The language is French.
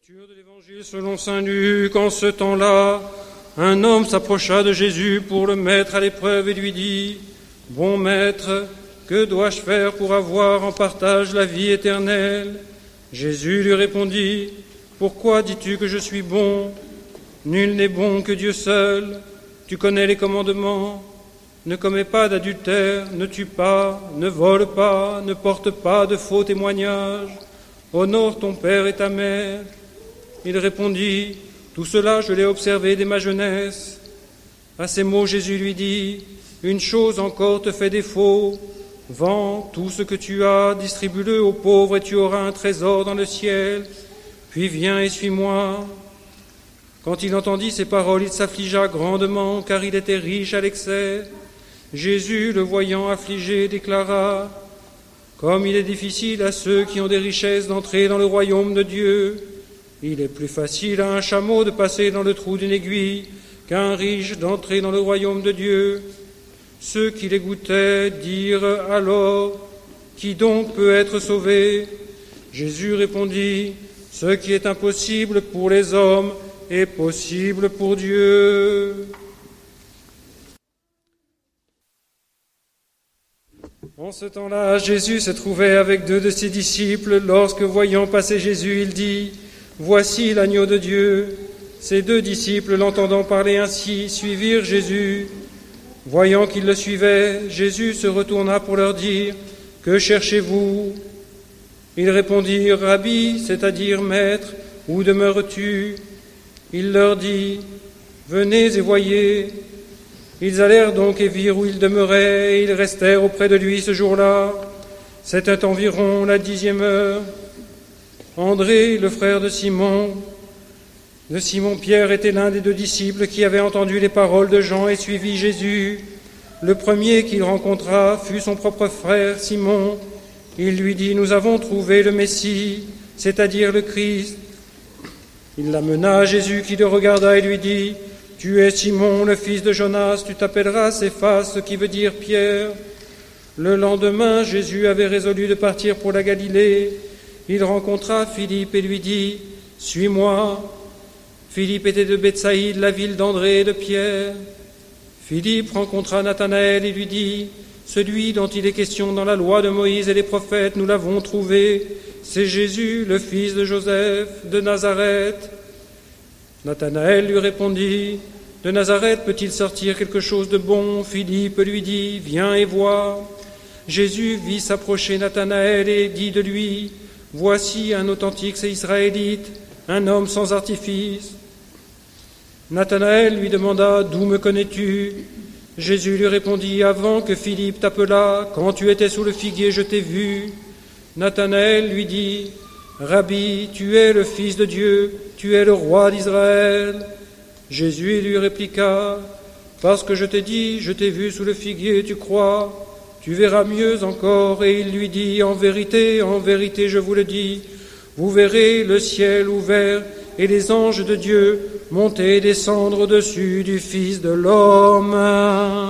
Lecture de l'Évangile selon saint Luc. En ce temps-là, un homme s'approcha de Jésus pour le mettre à l'épreuve et lui dit : « Bon maître, que dois-je faire pour avoir en partage la vie éternelle ?» Jésus lui répondit : « Pourquoi dis-tu que je suis bon ? Nul n'est bon que Dieu seul. Tu connais les commandements. Ne commets pas d'adultère, ne tue pas, ne vole pas, ne porte pas de faux témoignages. Honore ton père et ta mère. » Il répondit : « Tout cela, je l'ai observé dès ma jeunesse. » À ces mots, Jésus lui dit : « Une chose encore te fait défaut. Vends tout ce que tu as, distribue-le aux pauvres et tu auras un trésor dans le ciel. Puis viens et suis-moi. » Quand il entendit ces paroles, il s'affligea grandement, car il était riche à l'excès. Jésus, le voyant affligé, déclara : « Comme il est difficile à ceux qui ont des richesses d'entrer dans le royaume de Dieu. Il est plus facile à un chameau de passer dans le trou d'une aiguille qu'à un riche d'entrer dans le royaume de Dieu. » Ceux qui l'écoutaient dirent alors : « Qui donc peut être sauvé ?» Jésus répondit : « Ce qui est impossible pour les hommes est possible pour Dieu. » En ce temps-là, Jésus se trouvait avec 2 de ses disciples. Lorsque, voyant passer Jésus, il dit : « Voici l'agneau de Dieu. » Ces 2 disciples, l'entendant parler ainsi, suivirent Jésus. Voyant qu'ils le suivaient, Jésus se retourna pour leur dire : « Que cherchez-vous » Ils répondirent : « Rabbi, c'est-à-dire maître, où demeures-tu » Il leur dit : « Venez et voyez. » Ils allèrent donc et virent où il demeurait, et ils restèrent auprès de lui ce jour-là. C'était environ la 10e heure. André, le frère de Simon-Pierre, était l'un des 2 disciples qui avaient entendu les paroles de Jean et suivi Jésus. Le premier qu'il rencontra fut son propre frère Simon. Il lui dit : « Nous avons trouvé le Messie, c'est-à-dire le Christ. » Il l'amena à Jésus qui le regarda et lui dit : « Tu es Simon, le fils de Jonas, tu t'appelleras Céphas, ce qui veut dire Pierre. » Le lendemain, Jésus avait résolu de partir pour la Galilée. Il rencontra Philippe et lui dit : « Suis-moi. » Philippe était de Bethsaïde, la ville d'André et de Pierre. Philippe rencontra Nathanaël et lui dit : « Celui dont il est question dans la loi de Moïse et les prophètes, nous l'avons trouvé. C'est Jésus, le fils de Joseph, de Nazareth. » Nathanaël lui répondit : « De Nazareth peut-il sortir quelque chose de bon ?» Philippe lui dit : « Viens et vois. » Jésus vit s'approcher Nathanaël et dit de lui : « Voici un authentique Israélite, un homme sans artifice. » Nathanaël lui demanda : « D'où me connais-tu » Jésus lui répondit : « Avant que Philippe t'appelât, quand tu étais sous le figuier, je t'ai vu. » Nathanaël lui dit : « Rabbi, tu es le Fils de Dieu, tu es le roi d'Israël. » Jésus lui répliqua : « Parce que je t'ai dit, je t'ai vu sous le figuier, tu crois ? Tu verras mieux encore. » Et il lui dit : « En vérité, je vous le dis, vous verrez le ciel ouvert et les anges de Dieu monter et descendre au-dessus du Fils de l'homme. »